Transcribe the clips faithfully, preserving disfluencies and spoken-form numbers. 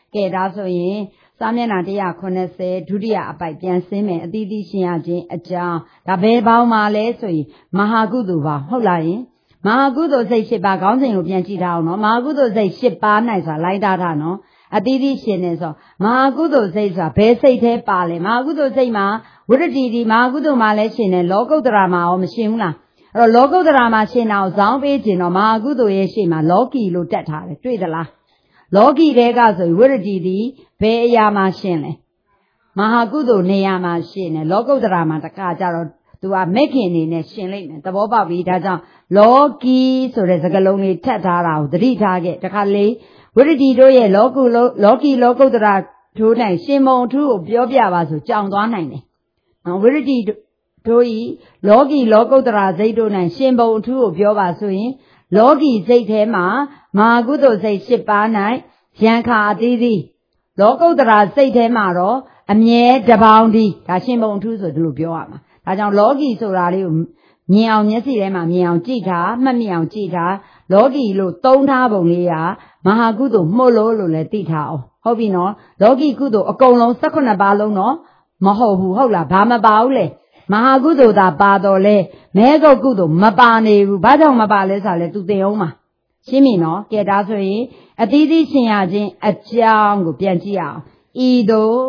ကဲဒါဆိုရင်စာမျက်နှာone eightyဒုတိယအပိုက်ပြန်ဆင်းမယ်အသီးသီးရှင်းရခြင်းအကြောင်းဒါဘယ်ပေါင်းမှာလဲဆိုရင်မဟာကုသိုလ်ပေါင်းဟုတ်လားယင်မဟာကုသိုလ်စိတ်၈ပါးခေါင်းစဉ်ကိုပြန်ကြည့်ထားအောင်နော်မဟာကုသိုလ်စိတ်၈ပါး၌ဆိုတာလိုက်တာထားနော်အသီးသီးရှင်းနေဆိုမဟာကုသိုလ်စိတ်ဆိုတာဘယ်စိတ်သေးပါလဲမဟာကုသိုလ်စိတ်မှာဝိရတိဒီမဟာကုသိုလ်မှာလည်းရှင်းတယ်လောကုတ္တရာမှာရောမရှင်းဘူးလားအဲ့တော့လောကုတ္တရာမှာရှင်းအောင်ဇောင်းပေးခြင်းတော့မဟာကုသိုလ်ရဲ့ရှေ့မှာလောကီလို့တက်ထားတယ်တွေ့သလားလောကီတဲကဆိုဝိရတိဒီဘယ်အရာမှာရှင်းလဲမဟာကုသိုလ်နေရာမှာရှင်းတယ်လောကုတ္တရာမှာတခါကြတော့သူကမက်ခင်နေနဲ့ရှင်းလိုက်မယ်သဘောပေါက်ပြီဒါကြောင့်လောကီဆိုတဲ့စကားလုံးလေးထပ်ထားတာကိုသတိထားခဲ့တခါလေဝိရတိတို့ရဲ့လောကုလောကီလောကုတ္တရာထိုးနိုင်ရှင်မုံထူးကိုပြောပြပါဆိုကြောင်သွားနိုင်တယ်နော်ဝိရတိတို့ဤလောကီလောကုတ္တရာစိတ်တို့နိုင်ရှင်မုံထူးကိုပြောပါဆိုရင်လောကီစိတ်ထဲမှာမဟာကုသိုလ်စိတ်၈ပါး၌ယံခါအသီးသီးလောကုတ္တရာစိတ်ထဲမှာတော့အမြဲတပေါင်းဒီဒါရှင်မုံထူးဆိုဒီလိုပြောရမှာဒါကြောင့်လောကီဆိုတာလေးကိုမြင်အောင်မျက်စိထဲမှာမြင်အောင်ကြည့်ထားမှတ်မိအောင်ကြည့်ထားလောကီလို့သုံးထားပုံလေးကမဟာကုသိုလ်မှုလို့လို့လည်းသိထားအောင်ဟုတ်ပြီနော်လောကီကုသိုလ်အကုန်လုံး၁၈ပါးလုံးတော့မဟုတ်ဘူးဟုတ်လားဘာမပါဘူးလေမဟာကုသိုလ်သာပါတော့လဲမဲကုတ်ကုသိုလ်မပါနေဘူးဘာကြောင့်မပါလဲဆိုလဲသူသိအောင်မှာရှင်းပြီနော်ကဲဒါဆိုရင်အသီးသီးရှင်းရခြင်းအကြောင်းကိုပြန်ကြည့်အောင်ဤသို့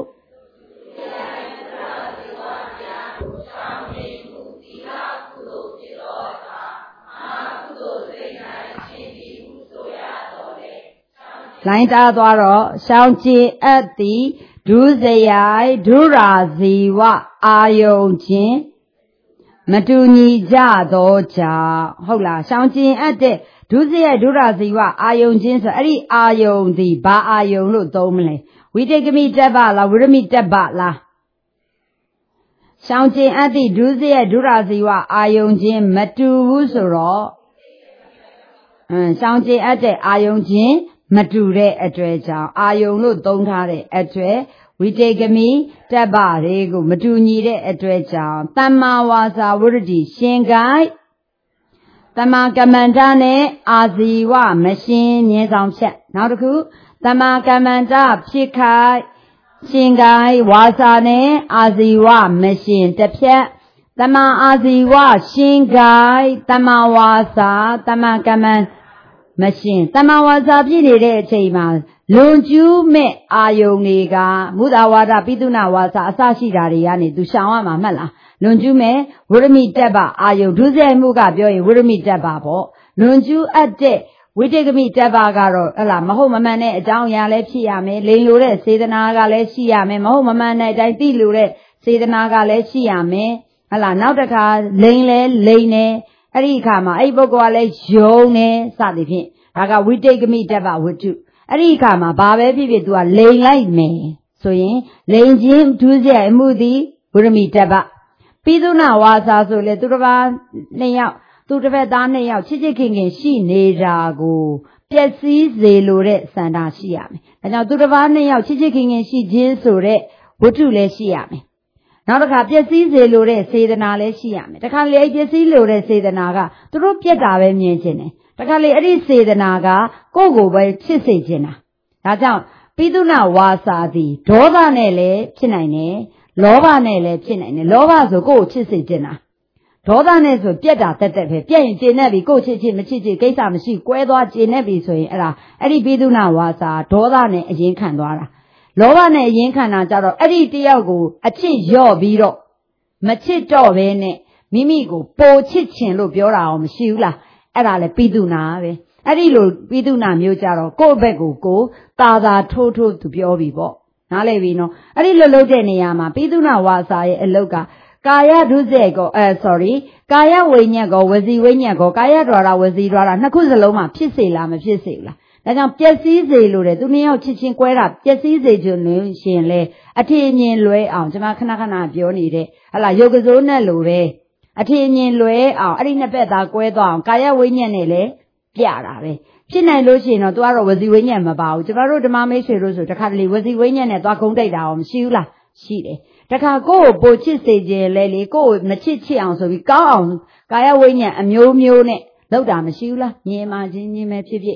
လိုင်းတားသွားတော့ရှောင်းကျင်အပ်သည်ဒုစရိုက်ဒုရာဇီဝအာယုံခြင်းမတူညီကြသောကြောင့်ဟုတ်လားရှောင်းကျင်အပ်တဲ့ဒုစရိုက်ဒုရာဇီဝအာယုံခြင်းဆိုအဲ့ဒီအာယုံဒီဘာအာယုံလို့သုံးမလဲဝိတေကမိတက်ပါလားဝိရမိတက်ပါလားရှောင်းကျင်အပ်သည်ဒုစရိုက်ဒုရာဇီဝအာယုံခြင်းမတူဘူးဆိုတော့အင်းရှောင်းကျင်အပ်တဲ့အာယုံခြင်းမတူတဲ့အတွေ့အကြောင်းအာယုံလို့သုံးထားတဲ့အတွေ့ဝိတေကမိတပ်ပါတွေကိုမတူညီတဲ့အတွေ့အကြောင်းတမ္မာဝါစာဝိရတိရှင်ကိုက်တမ္မာကမ္မန္တနဲ့အာဇီဝမရှင်မြဲဆောင်ဖြတ်နောက်တစ်ခုတမ္မာကမ္မန္တဖြစ်ခိုက်ရှင်ကိုက်ဝါစာနဲ့အာဇီဝမရှင်တစ်ဖြတ်တမ္မာအာဇီဝရှင်ကိုက်တမ္မာဝါစာတမ္မာကမ္မန္မရှင်တမ္မာဝါစာပြည့်နေတဲ့အချိန်မှာလွန်ကျူးမဲ့အာယုန်တွေကမုဒ္ဒဝါဒပိသုဏဝါစာအစရှိတာတွေကနေသူရှောင်ရမှာမှတ်လားလွန်ကျူးမဲ့ဝိရမိတက်ပါအာယုန်ဒုစရိုက်မှုကပြောရင်ဝိရမိတက်ပါပေါ့လွန်ကျူးအပ်တဲ့ဝိတေကမိတက်ပါကတော့ဟဲ့လားမဟုတ်မမှန်တဲ့အကြောင်းအရာလည်းဖြစ်ရမယ်လိန်လိုတဲ့စေတနာကလည်းရှိရမယ်မဟုတ်မမှန်တဲ့အတိုင်းသိလိုတဲ့စေတနာကလည်းရှိရမယ်ဟဲ့လားနောက်တစ်ခါလိန်လဲလိန်နေအဲ့ဒီအခါမှာအဲ့ဒီပုဂ္ဂိုလ်ကလည်းယုံနေစသည်ဖြင့်ဒါကဝိတေကမိတက်ပါဝတ္ထုအဲ့ဒီအခါမှာဘာပဲဖြစ်ဖြစ် तू ကလိန်လိုက်မယ်ဆိုရင်လိန်ချင်းဒုစရိုက်အမှုသည်ဝိရမိတက်ပါပိသုဏဝါစာဆိုလေသူတစ်ပါးနှစ်ယောက်သူတစ်ဖက်သားနှစ်ယောက်ချစ်ချစ်ခင်ခင်ရှိနေတာကိုပျက်စီးစေလိုတဲ့စန္ဒာရှိရမယ်ဒါကြောင့်သူတစ်ပါးနှစ်ယောက်ချစ်ချစ်ခင်ခင်ရှိခြင်းဆိုတဲ့ဝတ္ထုလည်းရှိရမယ်နောက်တစ်ခါပျက်စီးစေလိုတဲ့စေတနာလည်းရှိရမယ်တခါလေပျက်စီးလိုတဲ့စေတနာကသူတို့ပြက်တာပဲမြင်ခြင်းတယ်တခါလေအဲ့ဒီစေတနာကကိုယ့်ကိုယ်ပဲချစ်စေခြင်းတာဒါကြောင့်ပိသုဏဝါစာသည်ဒေါသနဲ့လည်းဖြစ်နိုင်တယ်လောဘနဲ့လည်းဖြစ်နိုင်တယ်လောဘဆိုကိုယ့်ကိုချစ်စေခြင်းတာဒေါသနဲ့ဆိုပြက်တာတက်တက်ပဲပြက်ရင်ကျေနပ်ပြီကိုယ့်ချစ်ချစ်မချစ်ချစ်ကိစ္စမရှိကွဲသွားကျေနပ်ပြီဆိုရင်အဲ့ဒါအဲ့ဒီပိသုဏဝါစာဒေါသနဲ့အရင်ခံသွားတာလောဘနဲ့အရင်ခံတာကြတော့အဲ့ဒီတယောက်ကိုအချစ်ရော့ပြီးတော့မချစ်တော့ဘဲနဲ့မိမိကိုပိုချစ်ခြင်းလို့ပြောတာအောင်မရှိဘူးလားအဲ့ဒါလေပိသုဏပဲအဲ့ဒီလိုပိသုဏမျိုးကြတော့ကိုယ့်ဘက်ကိုကိုတာသာထိုးထိုးသူပြောပြီပေါ့နားလည်ပြီနော်အဲ့ဒီလိုလုပ်တဲ့နေရာမှာပိသုဏဝါစာရဲ့အလုတ်ကကာယဒုစရိုက်ကိုအဲ sorry ကာယဝိညာဉ်ကိုဝစီဝိညာဉ်ကိုကာယဒွါရဝစီဒွါရနှစ်ခုစလုံးမှာဖြစ်စေလားမဖြစ်စေဘူးလားဒါကြောင့်ပျက်စီးစေလို့တဲ့သူနှစ်ယောက်ချစ်ချင်းကွဲတာပျက်စီးစေခြင်းလို့ရှင်လေအထင်အမြင်လွဲအောင်ကျွန်မခဏခဏပြောနေတဲ့ဟလာရုပ်ကစိုးနဲ့လိုပဲအထင်အမြင်လွဲအောင်အဲ့ဒီနှစ်ပတ်သားကွဲသွားအောင်ကာယဝိညာဉ်နဲ့လည်းပြတာပဲဖြစ်နိုင်လို့ရှိရင်တော့သူကတော့ဝစီဝိညာဉ်မပါဘူးကျွန်တော်တို့ဓမ္မမိတ်ဆွေတို့ဆိုတခါတလေဝစီဝိညာဉ်နဲ့သွားခုံးတိုက်တာအောင်မရှိဘူးလားရှိတယ်တခါကိုယ့်ကိုပိုချစ်စေခြင်းလဲလေကိုယ့်ကိုမချစ်ချစ်အောင်ဆိုပြီးကောင်းအောင်ကာယဝိညာဉ်အမျိုးမျိုးနဲ့လောက်တာမရှိဘူးလားမြင်မှချင်းချင်းပဲဖြစ်ဖြစ်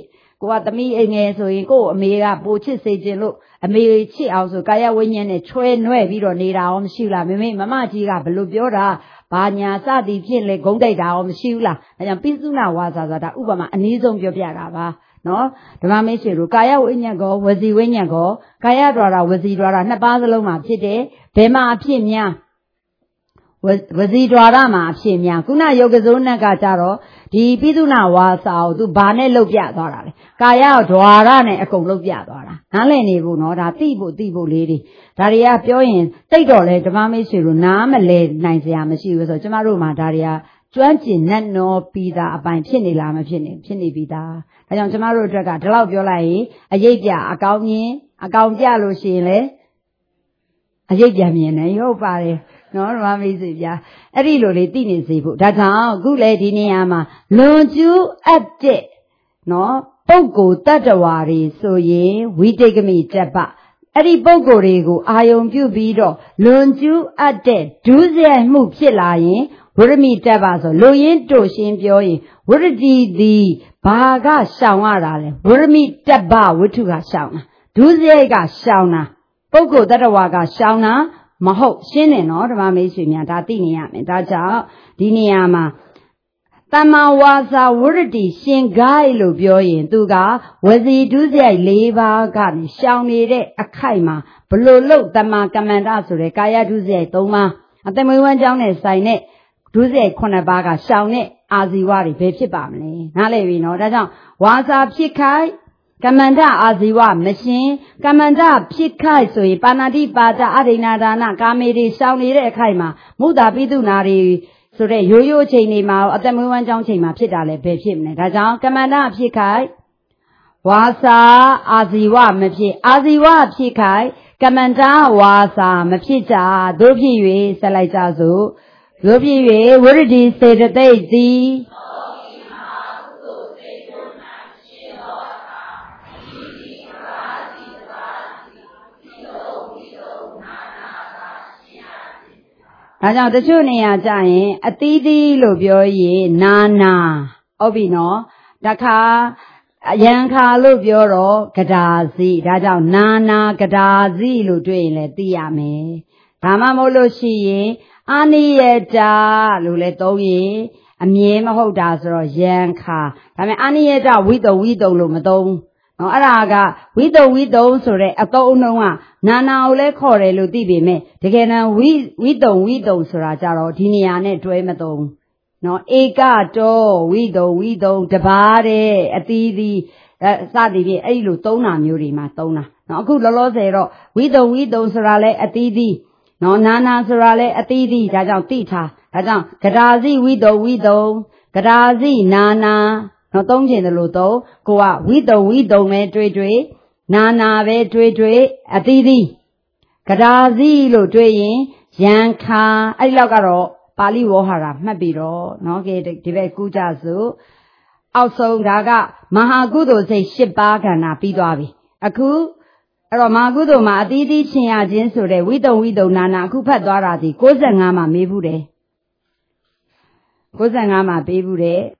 ကိုကသမီးအိမ်ငယ်ဆိုရင်ကို့အမေကပိုချစ်စေခြင်းလို့အမေချစ်အောင်ဆိုကာယဝိညာဉ်နဲ့ချွဲနွဲ့ပြီးတော့နေတာရောမရှိလားမမေမမကြီးကဘလို့ပြောတာဘာညာစသည်ဖြင့်လေဂုံးတိုက်တာရောမရှိဘူးလားဒါကြောင့်ပိစုနာဝါစာဆိုတာဥပမာအနည်းဆုံးပြောပြတာပါနော်ဓမ္မမိတ်ဆွေတို့ကာယဝိညာဉ်ကောဝစီဝိညာဉ်ကောကာယဒွါရဝစီဒွါရနှစ်ပါးစလုံးမှာဖြစ်တယ်ဘယ်မှာအဖြစ်များဝစီဒွါရမှာအဖြစ်များခုနယုတ်ကစိုးနဲ့ကကြတော့ဒီပိသုနာဝါစာကိုသူဘာနဲ့လုတ်ပြသွားတာလဲကာယဒွါရနဲ့အကုန်လုတ်ပြသွားတာနားလည်နေဖို့နော်ဒါသိဖို့သိဖို့လေးတွေဒါတွေကပြောရင်တိတ်တော့လဲဓမ္မမိတ်ဆွေတို့နားမလဲနိုင်စရာမရှိဘူးဆိုတော့ကျမတို့မှာဒါတွေကကျွမ်းကျင်နဲ့နော်ပြီးသားအပိုင်ဖြစ်နေလားမဖြစ်နေဖြစ်နေပြီးသားဒါကြောင့်ကျမတို့အတွက်ကဒီလောက်ပြောလိုက်ရင်အရေးပြအကောင်းမြင်အကောင်ပြလို့ရှိရင်လေအရေးပြမြင်နေဟုတ်ပါတယ်နော်ဓမ္မမိတ်ဆွေပြအဲ့ဒီလိုလေးသိနေစေဖို့ဒါကြောင့်အခုလေဒီနေရာမှာလွန်ကျူးအပ်တဲ့နော်ပုဂ္ဂိုလ်တ attva တွေဆိုရင်ဝိတိတ်ကမိတ္တပအဲ့ဒီပုဂ္ဂိုလ်တွေကိုအာယုံပြုပြီးတော့လွန်ကျူးအပ်တဲ့ဒုစရိုက်မှုဖြစ်လာရင်ဝရမိတ္တပဆိုလူရင်းတို့ရှင်းပြောရင်ဝရတိသည်ဘာကရှောင်ရတာလဲဝရမိတ္တပဝတ္ထုကရှောင်တာဒုစရိုက်ကရှောင်တာပုဂ္ဂိုလ်တ attva ကရှောင်တာမဟုတ်ရှင်းတယ်နော်ဓမ္မမိတ်ဆွေများဒါသိနေရမယ်ဒါကြောင့်ဒီနေရာမှာတမ္မာဝါစာဝရတိရှင်ဂိုင်းလို့ပြောရင်သူကဝစီဒုစရိုက်၄ပါးကနေရှောင်နေတဲ့အခိုက်မှာဘလို့လို့တမ္မာကမ္မန္တဆိုတဲ့ကာယဒုစရိုက်၃ပါးအတမွေးဝမ်းကြောင်းနဲ့ဆိုင်တဲ့ဒုစရိုက်ခုနှစ်ပါးကရှောင်တဲ့အာဇီဝတွေဘယ်ဖြစ်ပါမလဲနားလည်ပြီနော်ဒါကြောင့်ဝါစာဖြစ်ခိုက်ကမ္မန္တအာဇီဝမရှင်ကမ္မန္တဖြစ်ခိုက်ဆိုရင်ပါဏာတိပါဒအဒိဏဒါနကာမေတွေရှောင်နေတဲ့အခိုက်မှာမုဒ္ဒပိတုနာတွေဆိုတဲ့ရိုးရိုးချိန်တွေမှာအသက်မွေးဝမ်းကြောင်းချိန်မှာဖြစ်တာလည်းဘယ်ဖြစ်မလဲဒါကြောင့်ကမ္မန္တဖြစ်ခိုက်ဝါစာအာဇီဝမဖြစ်အာဇီဝဖြစ်ခိုက်ကမ္မန္တဝါစာမဖြစ်ကြတို့ဖြစ်၍ဆက်လိုက်ကြစို့တို့ဖြစ်၍ဝရတိစေတသိက်သည်ဒါကြောင့်တချို့နေရာကြရင်အသီးသီးလို့ပြောရင်နာနာဟုတ်ပြီနော်တခါယံခါလို့ပြောတော့ကဒါစီဒါကြောင့်နာနာကဒါစီလို့တွေ့ရင်လည်းသိရမယ်ဒါမှမဟုတ်လို့ရှိရင်အာနိယတာလို့လည်းသုံးရင်အမြဲမဟုတ်တာဆိုတော့ယံခါဒါပေမဲ့အာနိယတာဝိတုံဝိတုံလို့မသုံးနော်အဲ့ဒါကဝိတုံဝိတုံဆိုတဲ့အသုံးအနှုန်းကနာနာကိုလည်းခေါ်တယ်လို့သိပေမဲ့တကယ်တမ်းဝိဝိတုံဝိတုံဆိုတာကြတော့ဒီနေရာနဲ့တွဲမသုံးနော်ဧကတောဝိတုံဝိတုံတပါးတဲ့အသီးသီးစသည်ဖြင့်အဲ့လိုသုံးတာမျိုးတွေမှာသုံးတာနော်အခုလောလောဆယ်တော့ဝိတုံဝိတုံဆိုတာလည်းအသီးသီးနော်နာနာဆိုတာလည်းအသီးသီးဒါကြောင့်သိထားဒါကြောင့်ကဒါစီဝိတုံဝိတုံကဒါစီနာနာနော်သုံးချင်တယ်လို့သုံးကိုကဝိတုံဝိတုံပဲတွေ့တွေ့နာနာပဲတွေ့တွေ့အသီးသီးကဒါစီလို့တွေ့ရင်ယံခါအဲ့ဒီလောက်ကတော့ပါဠိဝေါဟာရမှတ်ပြီးတော့နော်ကဲဒီဘက်ကူးကြစို့အောက်ဆုံးဒါကမဟာကုသိုလ်စိတ်၈ပါးခန္ဓာပြီးသွားပြီအခုအဲ့တော့မဟာကုသိုလ်မှာအသီးသီးချင်းရခြင်းဆိုတဲ့ဝိတုံဝိတုံနာနာအခုဖတ်သွားတာဒီ၉၅မှာမေးဘူးတယ်၉၅မှာပေးဘူးတယ်